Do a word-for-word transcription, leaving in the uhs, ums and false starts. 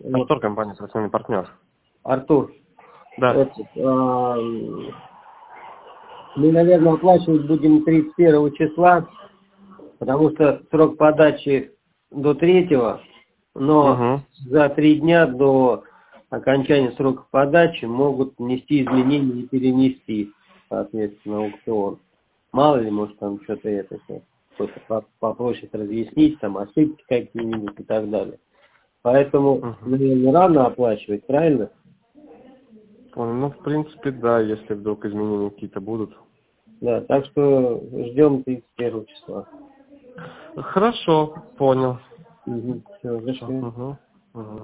Вот. Артур, компания «Профессиональный партнер». Артур, Да. вот, а, мы, наверное, оплачивать будем тридцать первого числа, потому что срок подачи до третьего, но Угу. за три дня до окончания срока подачи могут внести изменения и перенести, соответственно, аукцион. Мало ли, может, там что-то это, что-то попросит разъяснить, там ошибки какие-нибудь и так далее. Поэтому, Угу. наверное, рано оплачивать, правильно? Ну, в принципе, да, если вдруг изменения какие-то будут. Да, так что ждем тридцать первого числа. Хорошо, понял. Угу. Все, Хорошо. зашли. Угу. Угу.